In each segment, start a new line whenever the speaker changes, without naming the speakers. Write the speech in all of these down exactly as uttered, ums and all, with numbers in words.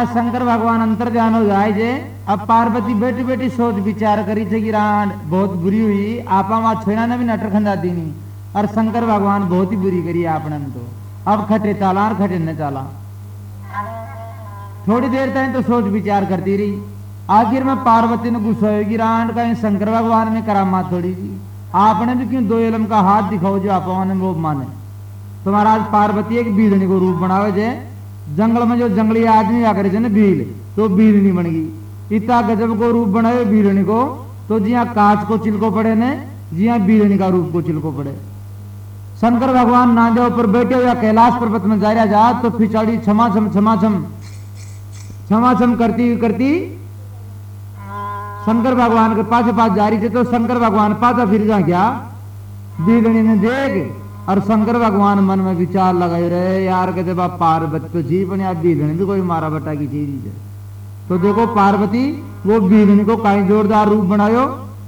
महाराज शंकर भगवान अंतर ध्यान हो जाए जे अब पार्वती बेटी बेटी सोच विचार करी थे कि रान बहुत बुरी हुई आपा वहां छोड़ा ने भी नटर खंदा दीनी और शंकर भगवान बहुत ही बुरी करी आपने तो अब खटे चाला और खटे न चाला। थोड़ी देर तक तो सोच विचार करती रही, आखिर में पार्वती ने गुस्सा होगी रान का शंकर भगवान में करामात थोड़ी थी, आपने भी क्यों दो इलम का हाथ दिखाओ जो आप वो माने। तो महाराज पार्वती एक बीड़नी को रूप बनावे जे जंगल में जो जंगली आदमी आकर जे भील तो बीड़नी बन गई, इतना गजब को रूप बनाए बीड़नी को तो जिया कांच को चिलको पड़े ने जिया बीड़नी का रूप को चिलको पड़े। शंकर भगवान नांदे ऊपर बैठे हुए कैलाश पर्वत में जा रहा जा तो फिचड़ी क्षमा छम क्षमा छम क्षमा छम करती करती शंकर भगवान के पास पास जा रही थी तो शंकर भगवान पासा फिर जा गया बीड़नी ने देख और शंकर भगवान मन में विचार लगाए रहे यार कहते बा पार्वती तो जी बने आप बीड़नी भी कोई मारा बटा की चीज है। तो देखो पार्वती वो बीड़नी को कहीं जोरदार रूप बनायो।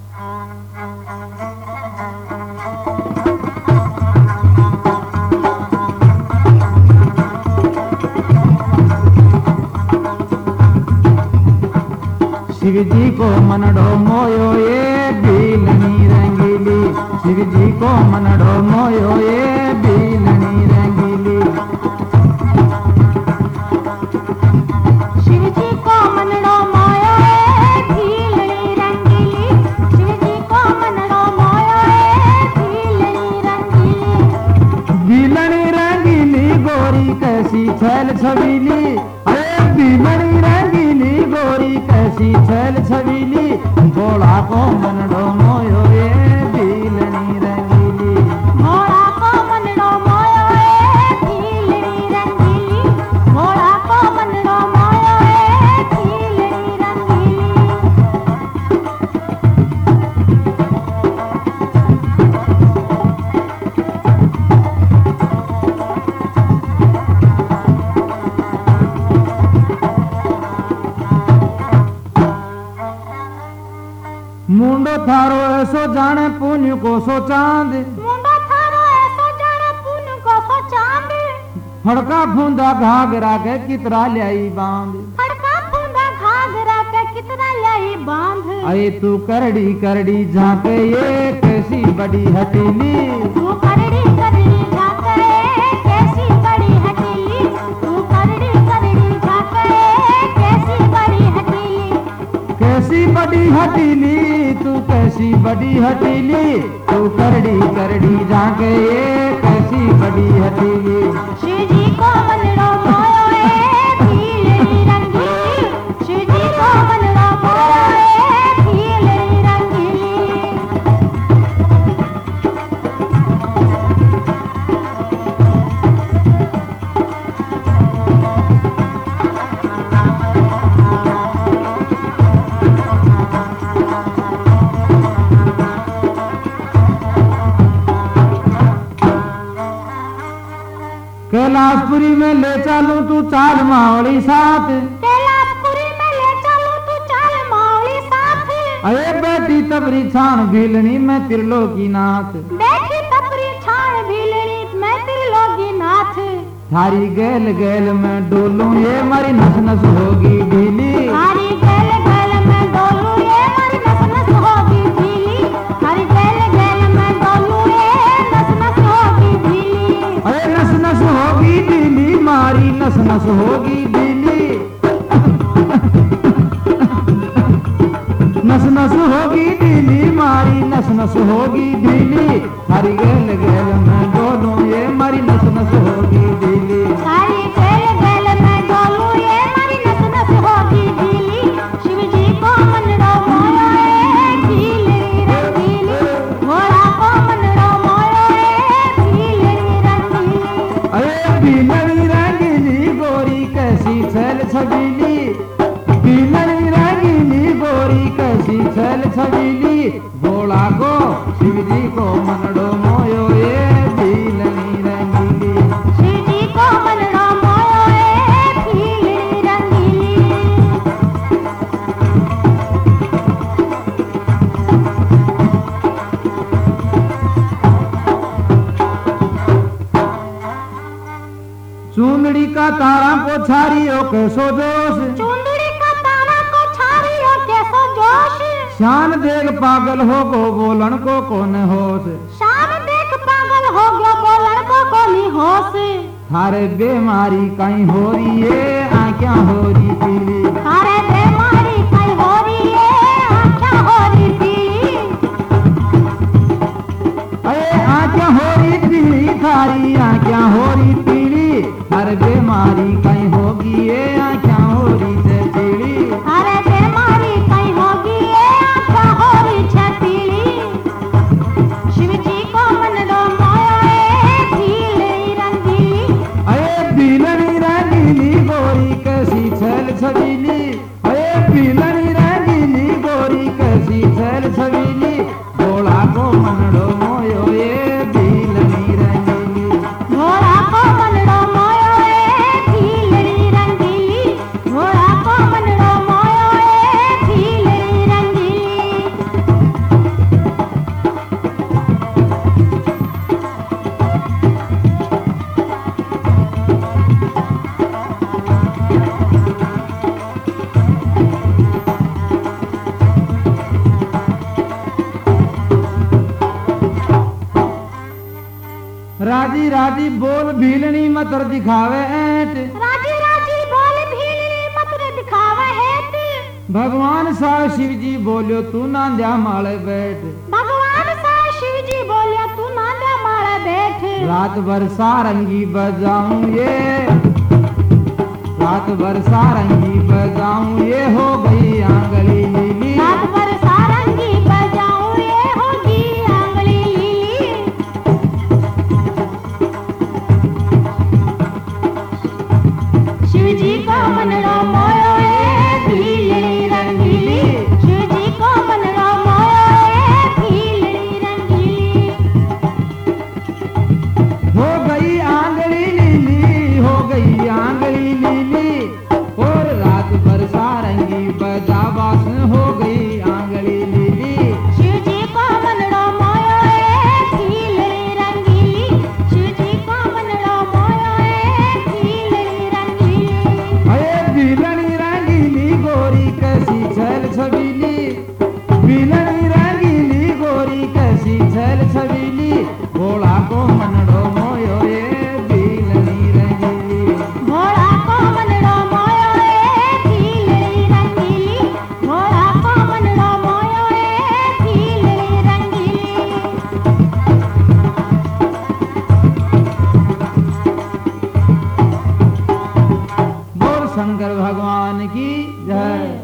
शिव जी को मनडो मोयो ये बीलनी रंगीली, शिव जी को मनडो मोयो ये बीलनी रंगीली,
शिव जी को मनडो मोयो ये बीलनी रंगीली, शिव जी को मनडो मोयो ये बीलनी रंगीली,
बीलनी रंगीली गोरी कैसी छैल छबीली, अरे बीलनी रंगीली गोरी कैसी छैल छबीली, भोला को मनडो मोयो ये बीलनी रंगीली,
भोला को मनडो मोयो ये बीलनी रंगीली, भोला को मनडो मोयो ये बीलनी रंगीली।
मुंडो थारो ऐसो जाने पुण्य को सो चांद,
मुंडो थारो ऐसो जाने पुण्य को सो चांद,
फड़का फूंदा घाघरा के कितरा ल्याई बांध,
फड़का फूंदा घाघरा के कितना लाई बांध,
अये तू करड़ी करड़ी झांके ये कैसी बड़ी हटीली,
तू करड़ी करड़ी झांके कैसी बड़ी हटीली, तू करड़ी करड़ी झांके कैसी बड़ी हटीली,
कैसी बड़ी हटीली तू कैसी बड़ी हटीली, तू करड़ी करड़ी झांके ये कैसी बड़ी हटीली।
शिव जी को मनडो मोयो ये बीलनी रंगीली, शिव जी को मनडो मोयो ये बीलनी रंगीली।
कैलाशपुरी में ले चलूं तू चाल मावली साथ,
कैलाशपुरी में ले चलूं तू चाल मावली साथ,
अरे बेटी तबरी छान भीलनी में त्रिलोकी नाथ,
बैठी तपरी छाण भीलनी मैं त्रिलोकी नाथ,
थारी गैल गैल में डोलूं ये मारी नस नस होगी ढीली,
हरी गैल गैल में डोलूं ये मारी नस नस होगी ढीली, हरी गैल गैल में डोलूं ये नस नस होगी ढीली,
अरे नस नस होगी ढीली मारी नस नस होगी ढीली, नस नस होगी ढीली मारी नस नस होगी ढीली, थारी गैल गैल में डोलूं ये मारी नस नस होगी ढीली,
हरी गैल गैल में डोलूं ये मारी नस नस होगी ढीली, शिव जी को मनडो मोयो ये बीलनी रंगीली, भोला को मनडो मोयो ये बीलनी रंगीली,
अरे बीलनी रंगीली गोरी कैसी छैल छबीली, बीलनी रंगीली गोरी कैसी छैल छबीली, भोला को शिव जी को मनडो मोयो ये का तारा को छारियो कैसो जोश,
चुंदड़ी का तारा को छारियो कैसो जोश,
शान देख पागल हो गो बोलन को कौन होश,
शान देख पागल हो गयो बोलन को कोनी होश,
थारे बीमारी कहीं हो रही है आँखें हो रही पीली,
थारे बीमारी कहीं हो रही है आँखें हो रही पीली,
अरे आँखें हो रही पीली, थारी आँखें हो रही पीली, थारे बीमारी कहीं होगी ये आँखें हो रही से पीली,
थारे बीमारी कहीं होगी ये आँखें हो रही छे पीली, शिव जी को मन रो माया ए पीली रंगीली,
अरे बीलनी रंगीली गोरी कैसी छल छबीली, अरे बीलनी रंगीली गोरी कैसी छल छबीली, भोला को मनड़ो मोयो ये बीलनी रंगीली,
घोड़ा को मन रो माया ए पीली रंगीली, घोड़ा को मन रो माया ए पीली रंगीली,
राजी राजी बोल भीलनी मतर दिखावे ऐट,
राजी राजी बोल भीली मत रे दिखावे हेत,
भगवान सा शिव जी बोलियो तू नांद्या माले बैठ,
भगवान सा शिव जी बोलिया तू नांदे मारे बैठ,
रात भर सारंगी बजाऊं ये, रात भर सारंगी बजाऊं ये हो गई आंगली लीली,
रात भर सारंगी बजाऊं ये होगी आंगली लीली, शिव जी को मन रो मोयो ए पीली रंगीली, शिव जी को मन रो मोयो ए पीली रंगीली,
हो गई आंगली लीली, हो गई आंगली लीली, और रात भर सारंगी बजा बास हो गई आंगली लीली,
शिव जी को मन रो मोयो ए पीली रंगीली, शिव जी को मन रो मोयो ए पीली रंगीली,
अरे बीलनी रंगीली गोरी कैसी छल छबीली, बीलनी रंगीली गोरी कैसी छल छबीली, भोला को मनड़ो मोयो ये बीलनी रंगीली,
घोड़ा को मन रो मोयो ए पीली रंगीली, घोड़ा को मन रो मोयो ए पीली रंगीली,
बोल शंकर भगवान की जय।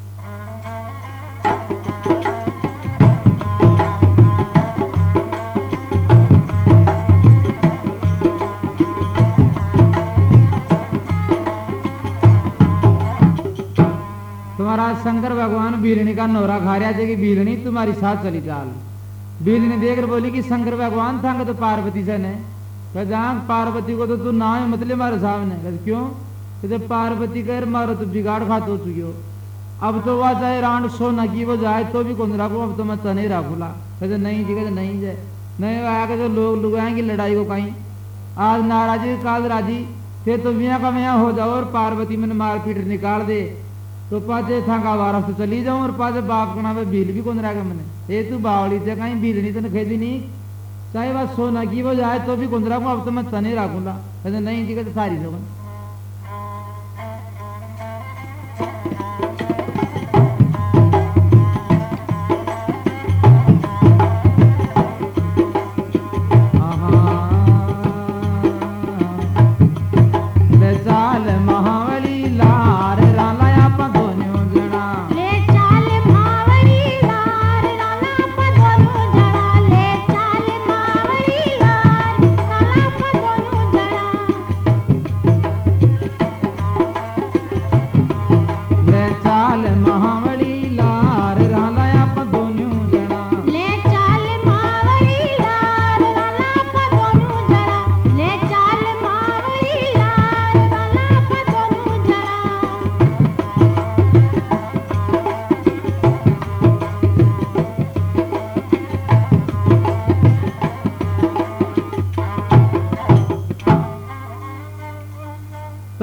तुम्हारा शंकर भगवान बीलनी का नोरा खा रहा है कि बीलनी तुम्हारी साथ चली चाल, बीलनी देख कर बोली कि शंकर भगवान था तो पार्वती से ने, जहाँ पार्वती को तो तू ना है मतलब मारे सामने, कहते क्यों, कहते पार्वती कर मारो तो बिगाड़ खा तो चुकी अब तो वह चाहे रांड सोना की वो जाए तो भी कौन रखू, अब तो मैं तने रखूला, कहते नहीं जी, कहते नहीं जाए नहीं आया तो लोग लुगाएंगे लड़ाई को कहीं, आज नाराजी काल राजी थे तो मियाँ का मियाँ हो जाओ और पार्वती मैंने मार पीट निकाल दे तो पाचे था का वारस तो चली जाऊं और पाचे बाप के नाम बिल भी कौन रहेगा मैंने, ये तू बावली थे कहीं बिल नहीं तो खेदी नहीं, चाहे बात सोना की वो जाए तो भी कौन रखूँ, अब तो मैं तने रखूंगा, कहते नहीं जी, कहते सारी जगह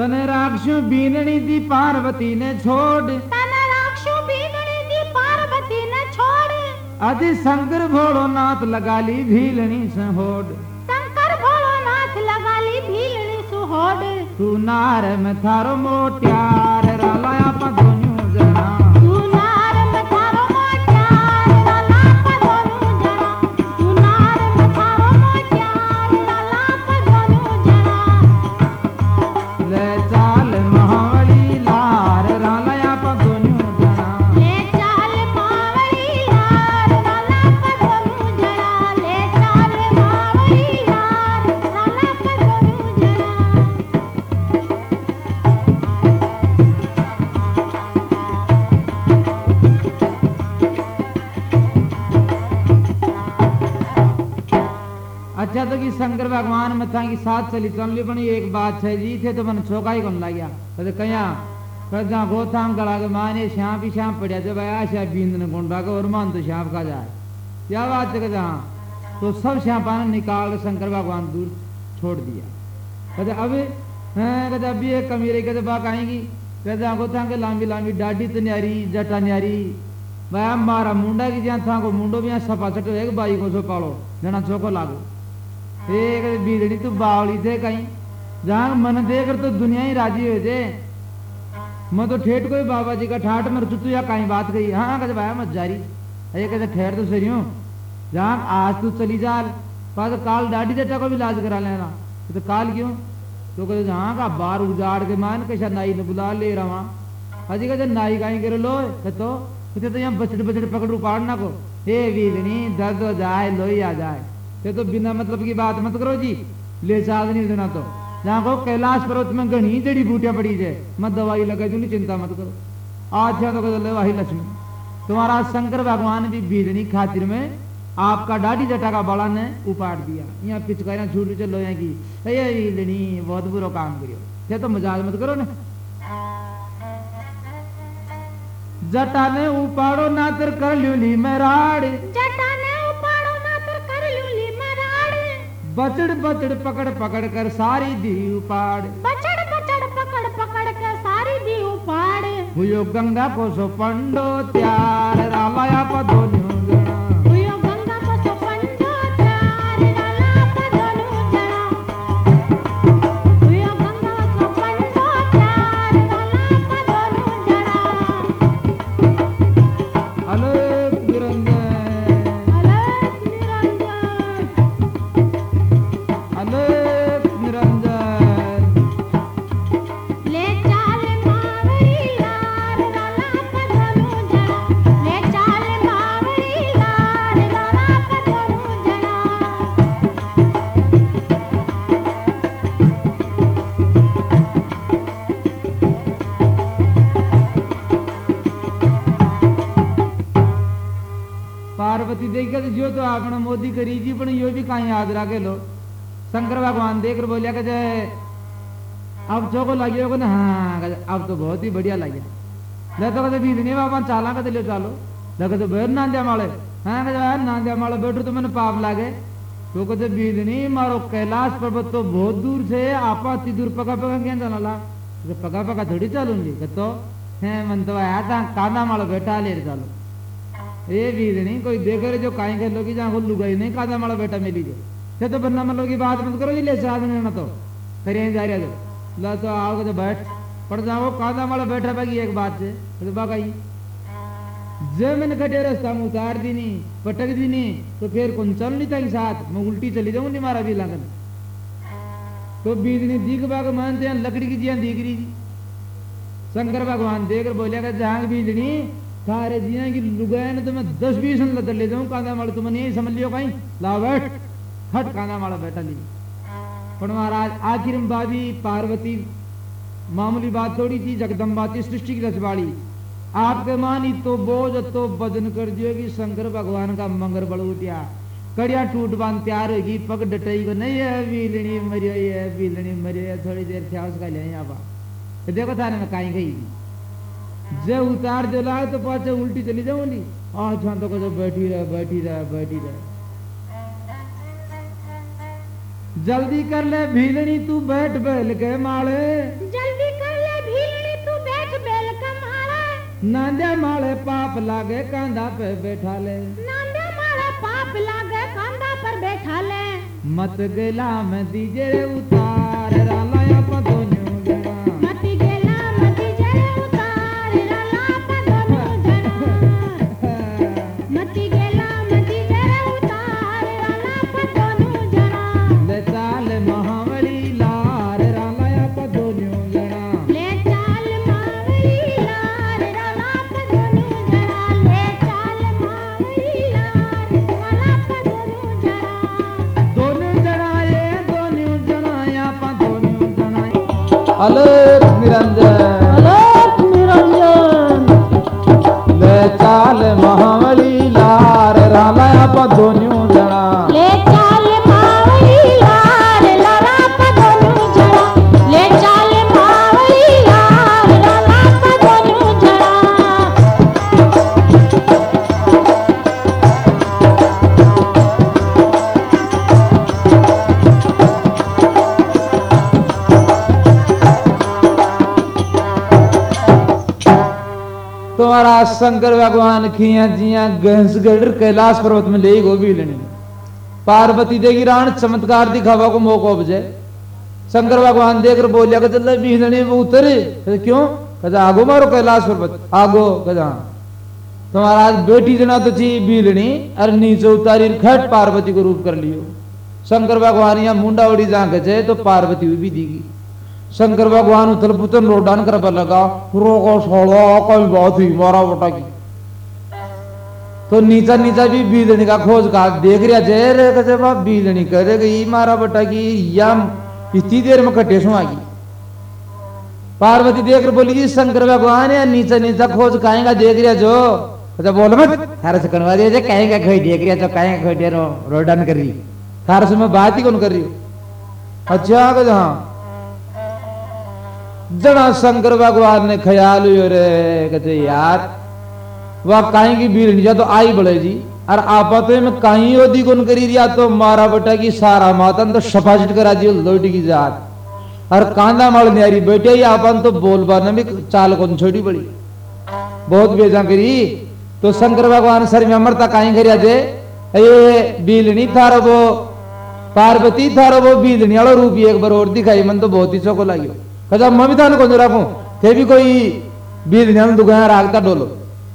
तने राक्षु बीननी दी पार्वती ने छोड़,
तने राक्षु बीननी दी पार्वती ने छोड़,
अति शंकर भोलोनाथ लगा ली भीलनी से होड़,
शंकर भोलोनाथ लगा ली भीलनी से होड़,
तू नार में थारो मोट्यार रालाया पा दोनों जना,
तू नार में थारो मोट्यार राला पा दोनों जना, तू नार में थारो मोट्यार राला पा दोनों जना,
ले चाल महावली लार रालाया पा दोनों जना,
ले चाल मावली लार राला पा दोनों जना, ले चाल मावली लार राला पा दोनों जना। अच्छा तो कि शंकर भगवान मथा की साथ चली चल पण एक बात है जी थे तो मन छोका ही कौन लागिया कदे कया कदा गोथाम गला के माने श्याम भी श्याम पड़िया जब आया श्याम बींद ने गुंडा को और मान तो श्याम का जाए क्या बात है कदा तो सब श्याम पान निकाल शंकर भगवान दूर छोड़ दिया कदे अब हैं कदे अभी एक कमीरे कदे बाक आएगी कदे गोथाम के लांबी लांबी डाडी तो न्यारी जटा न्यारी भाई मारा मुंडा की जहाँ था को मुंडो भी सपा चटो एक बाई को सो पालो जना चौको लागो एक बीजड़ी तू बावली थे कहीं जहां मन देख तो दुनिया ही राजी हो जे मैं तो ठेठ कोई बाबा जी का ठाठ मर तू या कहीं बात कही हाँ कहते भाई मत जारी अरे कहते ठहर तो सही हूँ जहां आज तू चली जा पास काल दाढ़ी देटा को भी इलाज करा लेना तो काल क्यों तो कहते जहाँ का बार उजाड़ के मान कैसा नाई ने बुला ले रहा अजी कहते नाई कहीं करे लो तो कहते तो यहाँ बचड़ बचड़ पकड़ उपाड़ना को हे बीजनी दर्द हो जाए लोही आ जाए ये तो बिना मतलब की बात मत करो जी ले चाल नहीं देना तो जहाँ को कैलाश पर्वत में घनी जड़ी बूटियां पड़ी जाए मत दवाई लगा दूंगी चिंता मत करो आज तो ले वही लक्ष्मी तुम्हारा शंकर भगवान भी बीजनी खातिर में आपका डाढ़ी जटा का बड़ा ने उपाड़ दिया यहाँ पिचकारियां छूट चलो यहाँ की बीजनी बहुत बुरा काम करियो ये तो मजाक मत करो ना जटा ने उपाड़ो ना तर कर ल्यूली मेराड़
जटा ने उपाड़ो ना तर कर ल्यूली मेराड़
बचड़ बचड़ पकड़ पकड़ कर सारी दी उपाड़
बचड़ बचड़ पकड़ पकड़ कर सारी दी उपाड़
हुयो गंगा को सो पंडो त्यार रामाया पदोन्यू जना
हुयो गंगा को सो पंडो त्यार राला पदोन्यू जना हुयो गंगा को पंडो त्यार राला पदोन्यू जना
अलोक निरंजन
अलग निरंजन
अलोक निरंजन
ले चाल मावरी लार राला पदोन्यू जना ले चाल मावरी लार राला पदोन्यू जना
पार्वती देख के जो तो आपने मोदी करी जी पण यो भी कहीं याद रखे लो शंकर भगवान देख कर बोलिया कि अब जो को लगे को ना हाँ कहते, अब तो बहुत ही बढ़िया लगे ले तो कहते बीजनी बाबा चाला कहते ले चालो लगे तो बैठ नांदिया माले हाँ कहते नांदिया माले बैठो तो मैंने पाप लागे तो कहते बीजनी मारो कैलाश पर्वत तो बहुत दूर से आपा अति दूर पका पका क्या जाना ला पका पका थोड़ी चलूंगी कहते है मन तो आया था कांदा मालो बैठा ले चालो ये बीजनी कोई देखे रहे जो काई कर लोगी जहाँ लुगाई नहीं कादा माला बेटा मिली जो ये तो बनना मन लोगी बात मत करो जी ले साथ में ना तो फिर यहीं जा रहा जो ला तो आओगे तो बैठ पड़ जाओ कादा माला बैठा पाएगी एक बात से तो बाकाई जब मैंने कटे रास्ता में उतार दी नहीं पटक दी नहीं तो फिर कौन चल नहीं था साथ मैं उल्टी चली जाऊँ नहीं मारा भी लगन तो बीजनी दिख बाग मानते हैं लकड़ी की जिया दिख रही शंकर भगवान देख बोलिया जहाँ बीजनी सारे जिया की लुगाए तो मैं दस बीस लदर ले जाऊं कांदा माल तुमने यही समझ लियो कहीं ला बैठ हट कांदा माला बैठा ली पर महाराज आखिर में बाबी पार्वती मामूली बात थोड़ी थी जगदम्बा थी सृष्टि की रचवाड़ी आपके मानी तो बोझ तो वजन कर दियो कि शंकर भगवान का मंगर बड़ उठिया कड़िया टूट बांध तैयार होगी पग डटई को नहीं है बीलनी मरियो है बीलनी मरियो थोड़ी देर थे उसका ले यहाँ देखो थाने में कहीं गई जे उतार जो लाए तो पाचे उल्टी चली जाऊंगी आज हाँ तो को बैठी रहे बैठी रहे बैठी रहे जल्दी कर ले भीलनी तू बैठ बैल के माले
जल्दी
नांदे माले पाप लागे कांधा पे बैठा ले
नांदे मारे पाप लागे कांधा पर बैठा ले
मत गेला में दीजे रे उतार रालाया पदोन्यू जना
मती गेला मती जरे उतार राला पदोनु जना मती गेला मती जरे उतार राला पदोनु जना
ले चाल महावली लार रालाया पदोन्यू जना
ले चाल मावली लार राला पदोनु जना ले चाल मावली लार राला पदोनु जना
दोन्यू जना ये दोन्यू जना या पदोन्यू जना अलग निरंजन
लोक निरंजन
ले चाल महावली लार रालाया पदोन्यू जना
ले चाल मावली लार लाला पदोनु जना ले चाल मावली लार लाला पदोनु जना
तुम्हारा शंकर भगवान खिया जिया घंसगढ़ कैलाश पर्वत में ले गो बीलनी पार्वती देगी रान चमत्कार दिखावा को मौका उपजे शंकर भगवान देकर बोलिया कि चल बीलनी वो उतरे कहते, क्यों कहते आगो मारो कैलाश पर्वत आगो कहते हाँ तुम्हारा बेटी जना तो थी बीलनी अरे नीचे उतारी खट पार्वती को रूप कर लियो शंकर भगवान यहाँ मुंडा उड़ी जाके जे तो पार्वती भी दीगी शंकर भगवान उथल पुथल रोडान कर लगा रोको सोड़ो कोई बात हुई मारा बटा की तो नीचा नीचा भी बीलनी का खोज का देख रहा जय रे कहते बाप बीलनी करे गई मारा बटा की या इतनी देर में कटे सो आगी पार्वती देख बोली जी शंकर भगवान है नीचा नीचा खोज काएगा देख रहा जो कहते बोल मत थारे से कनवा दिया कहेगा खोई देख रहा जो कहेगा खोई दे रो रोडान कर रही थारे से मैं बात ही कौन कर रही हूँ अच्छा कहते हाँ जना शंकर भगवान ने ख्याल हुई रे कहते यार वह कहीं की भीड़ नहीं जा तो आई बड़े जी और आपत में कहीं ओदी कौन करी रिया तो मारा बेटा की सारा मातन तो सफाचिट करा दियो लोटी की जात और कांदा माल न्यारी बेटे ही आपन तो बोलबा ने भी चाल कौन छोड़ी बड़ी बहुत बेजा करी तो शंकर भगवान सर में अमरता कहीं करिया दे ये बीलनी थारो वो पार्वती थारो वो बीलनी वाला रूप एक बार और दिखाई मन तो बहुत ही चौको लगी कदा मैं भी थाने को रखूं थे भी कोई बीज ध्यान दुकान रागता डोलो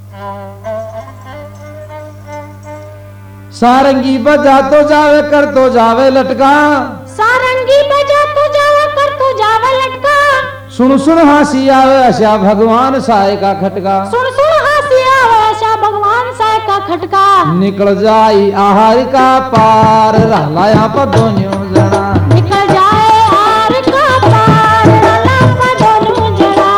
सारंगी बजा तो जावे कर तो जावे लटका
सारंगी बजा तो जावे कर तो जावे लटका
सुन सुन हंसी आवे आशा भगवान साय का खटका
सुन सुन हंसी आवे आशा भगवान साय का खटका
निकल जाई आहार का पार रहलाया पदोन्यू जना
निकल जाए आर का पार लाला पदोनु जना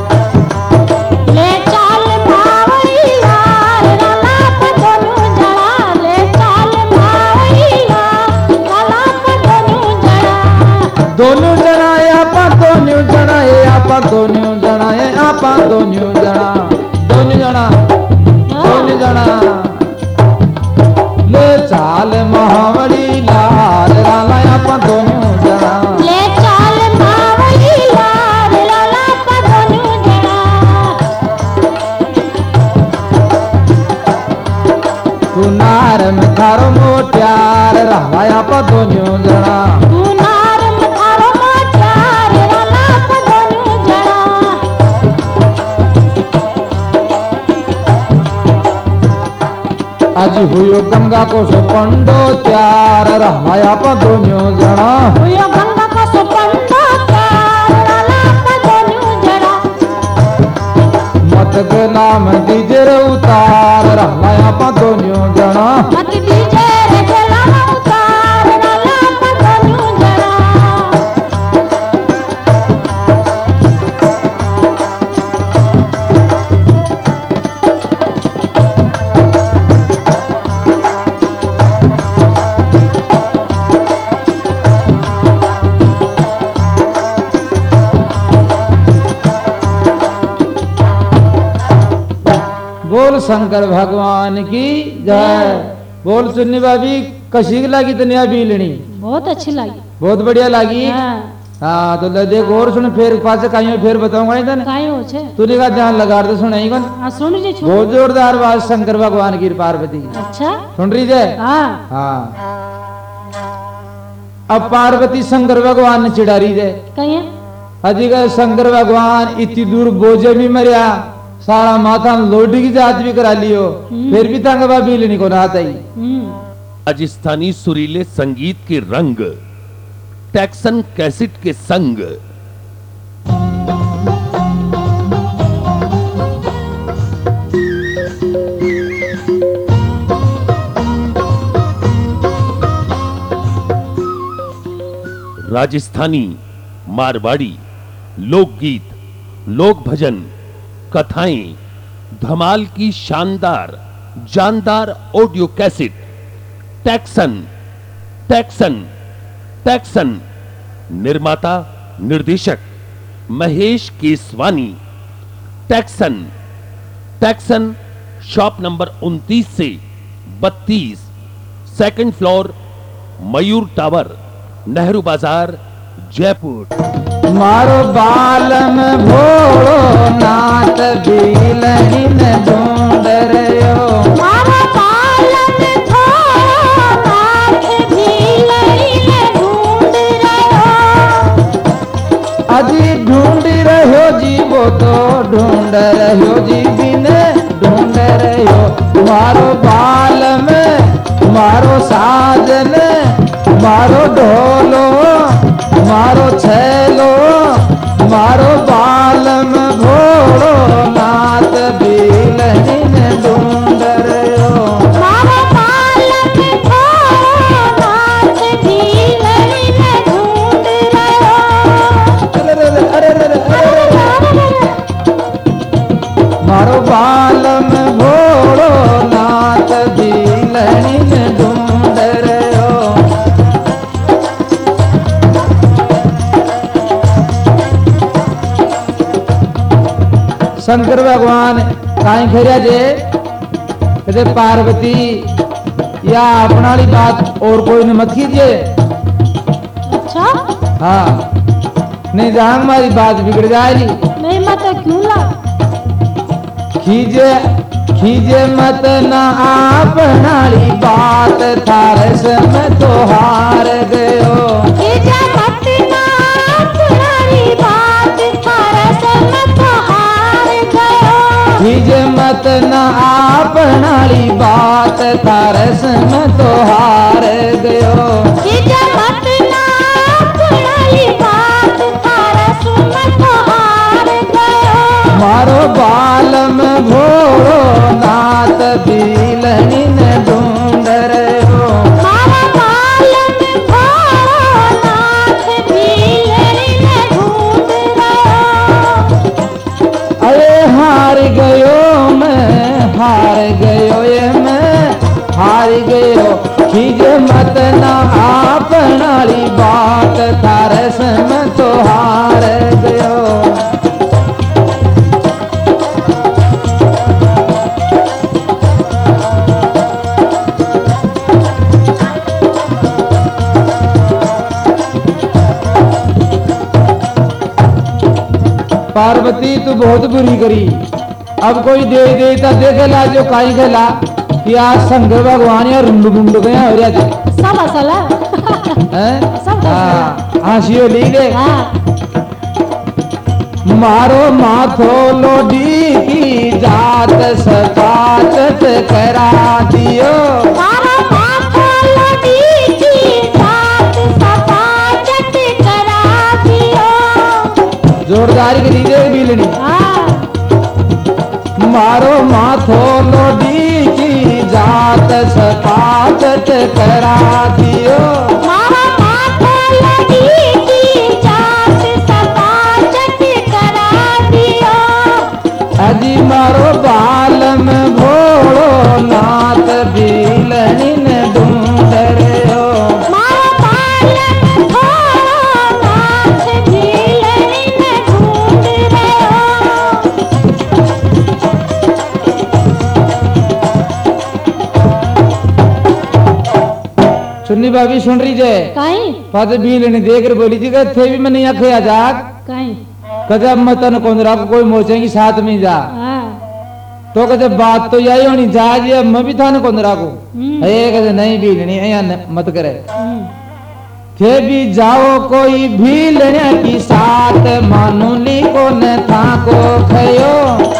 ले चाल मावली लार लाला पदोनु जना ले चाल मावली लार लाला पदोनु जना
दोनों जना या पदोन्यू जना या पदोन्यू जना या पदोन्यू जना दोनों जना दोनों जना ले चाल महावली लाल रालाया पदोन्यू जना
ले चाल मावली लार लाला पदोनु जना
तू नार में थारो मोट्यार रालाया पदोन्यू जना
तू नार मथारो मोचार लाला पदोनु जना
आज हुयो गंगा को सो पंडो त्यार रालाया पदोन्यू जना
हुयो गंगा का सुपंडो प्यार लाला पदोनु जना
मत के नाम दीजे रे उतार रालाया पदोन्यू जना
मत दीजे रे गला उतार लाला पदोनु जना
बोल शंकर भगवान की जय बोल सुन्नी भाभी कशी लगी तनिया बीलनी
बहुत अच्छी लगी
बहुत बढ़िया लगी
हाँ।
हाँ तो ले देख और सुन फिर पास कहीं फिर बताऊंगा इधर
कायो छे
तूने का ध्यान लगा दे सुन कौन
हाँ सुन जी छु
बहुत जोरदार बात शंकर भगवान की पार्वती की।
अच्छा
सुन रही है
हाँ
हाँ अब पार्वती शंकर भगवान ने चिढ़ा रही है
कहीं
अधिक शंकर भगवान इतनी दूर बोझे भी मरिया सारा माथा लोडी की जात भी करा लियो फिर भी तंग बिल नहीं को नाता ही
राजस्थानी सुरीले संगीत के रंग टैक्सन कैसेट के संग राजस्थानी मारवाड़ी लोकगीत लोक भजन कथाएं धमाल की शानदार जानदार ऑडियो कैसेट टैक्सन टैक्सन टैक्सन निर्माता निर्देशक महेश केसवानी टैक्सन टैक्सन शॉप नंबर उनतीस से बत्तीस second floor Mayur tower Nehru Bazar Jaipur
मारो बालम भोलो नाथ बिलहिन ढूंढ रयो
मारो बालम भोलो नाथ बिलहिन ढूंढ रयो
अजी ढूंढ रहो जी वो तो ढूंढ रहो जी बिन ढूंढ रहो मारो बालम मारो साजन मारो ढोलो मारो छैलो मारो बालम भोलो नाथ बिलहिन ढूंढ रयो
मारो बालम भोलो नाथ बिलहिन ढूंढ रयो
अरे अरे अरे अरे मारो बालम भोलो नाथ बिलहिन ढूंढ रयो शंकर भगवान काई खरिया जे कहते पार्वती या अपना वाली बात और कोई ने मत कीजिए
अच्छा
हाँ नहीं जान हमारी बात बिगड़ जाएगी
नहीं मत क्यों ला
खीजे खीजे मत ना अपनाली बात थारे से मैं तो हार गयो
खीजे मत ना अपनाली बात थारे से मैं तो हार गयो
खीजे मत ना अपनाली बात थारे से मैं तो हार गयो
खीजे मत ना अपनाली बात थारे से मैं तो हार गयो
मारो बालम भोलो नाथ बिलहिन ढूंढ रयो
मारो बालम भोलो नाथ बिलहिन ढूंढ रयो
अरे हार गयो मैं हार गयो ये मैं हार गयो खीजे मत ना अपनाली बात थारे से मैं तो हार गयो पार्वती तू बहुत बुरी करी अब कोई दे दे तो देखेला जो काई खेला कि आज शंकर भगवान या रुंड बुंड गया हो रहा थे
सब असल
हैं
सब
हाँ हासियो ली दे
हाँ
मारो माथो लोडी की जात सपाचत करा दियो
मारो माथो लोडी की जात सपाचत करा दियो
जोरदार की दीजिए बिलनी
हाँ
मारो माथो लोडी की जात सपाचत करा दियो
मारो माथो लोडी की जात सपाचत करा दियो
अजी मारो बालम भोलो नाथ बिलहिन ढूंढ रयो
मारो बालम भोलो नाथ बिलहिन ढूंढ रयो
चुन्नी भाभी सुन रही जे
कहीं
पद भी लेने देख कर बोली थी थे भी मैंने आखे आजाद
कहीं
कदे मतन कोंदरा को कोई मोचेंगी साथ में जा
हाँ
तो कदे बात तो यही होनी जा जी मैं भी था न कोंदरा को
हम्म,
ए कदे नहीं भी लेनी ऐया न- मत करे
हम्म,
थे भी जाओ कोई भी लेने की साथ मानूली को न था को खयो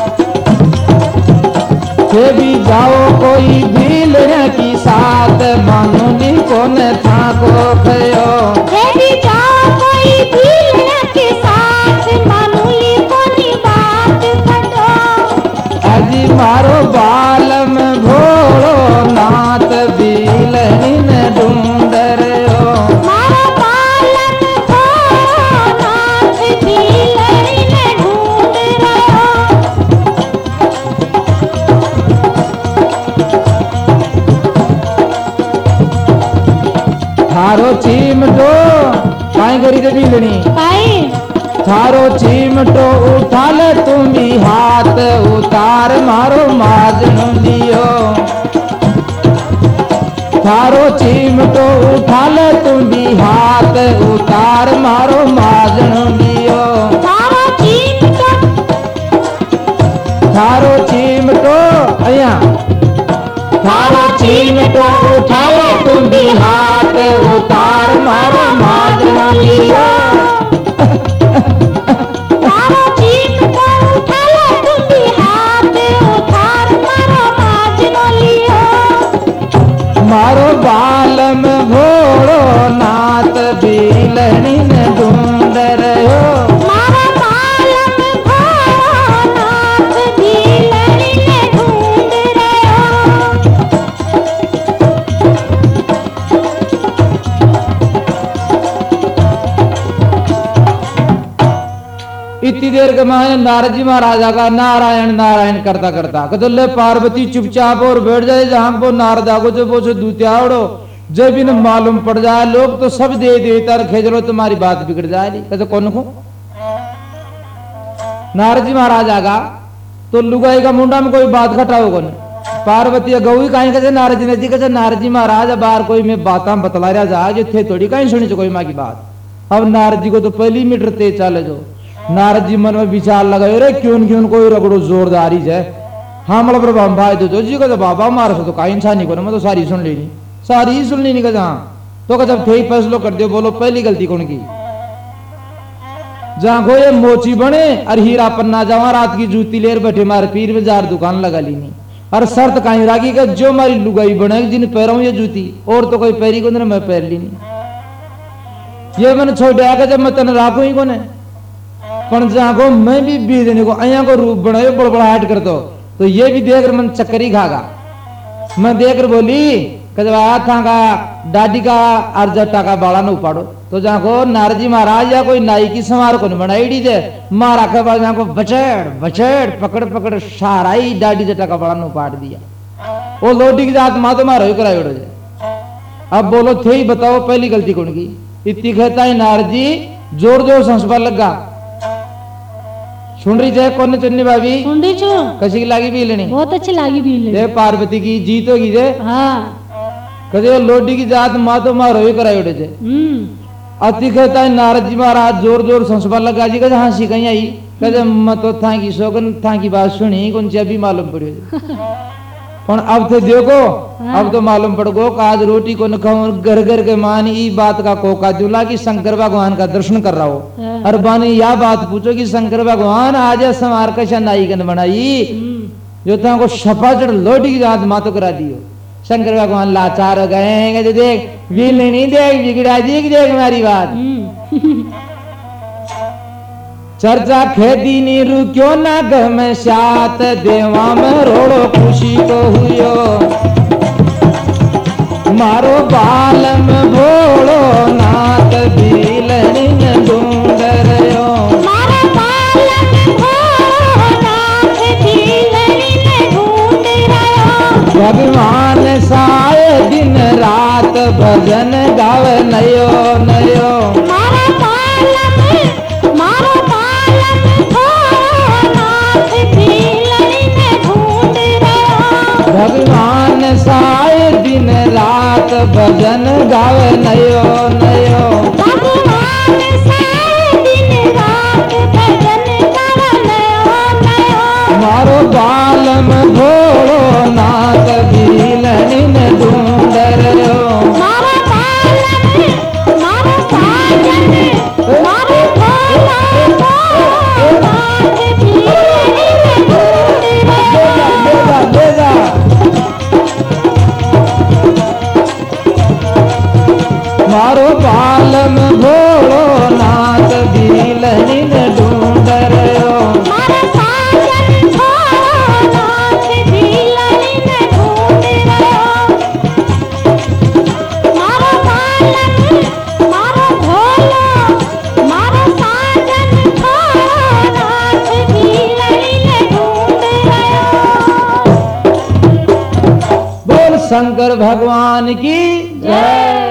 थे भी जाओ कोई भी लेने की साथ मानूली को न था को खयो
हे भी जाओ कोई भी के साथ मामूली कोनी बात करो
अजी मारो बाल में भोलो नाथ बीलनी न ढूंढ रहो
मारा पालन को नाथ भी लड़ने ढूंढ रहो
थारो चिमटो काई करी ते बीलनी
काई
थारो चिमटो उठा ले तुम भी हाथ उतार मारो माजन लियो थारो चिमटो उठा ले तुम भी हाथ उतार मारो माजन लियो
मारा चिमटा
थारो चिमटो अया थारो चिमटो उठा ले तुम भी हाथ उतार मारो माजन लियो
मारा चिमटा उठा ले तुम भी हाथ उतार मारो माजनो लियो
मारो बाल में भोड़ो नाथ बीलनी न ढूंढ रहो
मारा पालन को नाथ भी लड़ने ढूंढ रहो
इतनी देर के माने नारद जी महाराजा का नारायण नारायण करता करता कदले पार्वती चुपचाप और बैठ जाए जहां वो नारदा को जो वो दूतियाड़ो जब इन मालूम पड़ जाए लोग तो सब दे देता रखे चलो तुम्हारी बात बिगड़ जाएगी कहते कौन को नारद जी महाराजा का तो लुगाई का मुंडा में कोई बात खटाओ कौन पार्वती गौई कहीं कहते नारद जी ने जी कहते नारद जी महाराज बार कोई में बात बतला रहा जा जो थे थोड़ी कहीं सुनी कोई माँ की बात अब नारद जी को तो पहली मीटर तेज चाले जो नारद जी मन में विचार लगाए रे क्यों क्यों कोई रगड़ो जोरदारी है हाँ मतलब प्रभाव भाई दो तो जी को तो बाबा मार तो कहीं इंसान नहीं को मैं तो सारी सुन लेनी सारी ही सुन लेनी कहते हाँ तो कहते थे फैसलो कर दियो बोलो पहली गलती कौन की जहाँ को ये मोची बने और हीरा पन्ना जावा रात की जूती लेर बैठे मारे पीर बाजार दुकान लगा लीनी और शर्त कहीं रागी का जो मारी लुगाई बने जिन पैरों ये जूती और तो कोई पैरी को मैं पैर लीनी ये मैंने छोड़ दिया जब मैं तन राखू ही कोने पण जहाँ को मैं भी बीज देने को अया को रूप बनाए बड़बड़ाहट कर दो तो ये भी देख मन चक्कर ही खागा मैं देख कर बोली कजवा था का दादी का अर्जटा का बाड़ा न उपाड़ो तो जहाँ को नारजी महाराज या कोई नाई की समार को नहीं बनाई डी जे मारा के बाद जहाँ को बचेड़ बचेड़ पकड़ पकड़ साराई दादी जटा का बाड़ा न उपाड़ दिया वो लोटी की जात माँ तो मारो ही कराई उड़ो जे अब बोलो थे ही बताओ पहली गलती कौन की इतनी कहता है नारजी जोर जोर संस्कार लगा सुन रही है कौन चुन्नी भाभी
सुन रही छो
कसी की लागी भी लेनी
बहुत अच्छी लगी भी
जे पार्वती की जीत होगी जे
हाँ
कदे लोडी की जात माँ तो मारो ही कराई उड़े जे
हम्म
अति कहता है नारद जी महाराज जोर जोर संस्कार लगा जी कहते हंसी कहीं आई कहते मैं तो था की शोकन था की बात सुनी कौन सी अभी मालूम पड़ी पण अब तो देखो अब तो मालूम पड़ गो आज रोटी को न खाऊं घर घर के मान ई बात का कोका दूल्हा की शंकर भगवान का दर्शन कर रहा हो और बानी यह बात पूछो कि शंकर भगवान आज समार कशा नाईकन बनाई जो था को सपाचड़ लोटी की जात मातो करा दियो शंकर भगवान लाचार हो गए जो देख बिल नहीं देख बिगड़ा दी देख हमारी बात चर्चा खेती नी रुक्यो ना गम सात देवा में रोड़ो खुशी को हुयो मारो बाल में भोड़ो नाथ बीलनी न ढूंढ रहो
मारा पालन को नाथ भी लड़ने ढूंढ रहो
भगवान साए दिन रात भजन गाव नयो नयो
मारा पालन मारा पालन को नाथ भी लड़ने ढूंढ रहो
भगवान साए दिन रात भजन गावे नयो नयो
भगवान सारे दिन रात भजन गावे नयो नयो
मारो बालम भोलो नाथ भीलनी ने ढूंढ रयो
मारो बालम मारो साजन मारो भोला भोला नाथ भीलनी में ढूंढ रयो
देगा देगा मारो बालम भोलो नाथ भीलनी ने ढूंढ रयो
मारो साजन भोला नाथ भीलनी में ढूंढ रयो मारो बालम मारो भोला मारो साजन भोला नाथ भीलनी में ढूंढ रयो
बोल शंकर भगवान की
जय।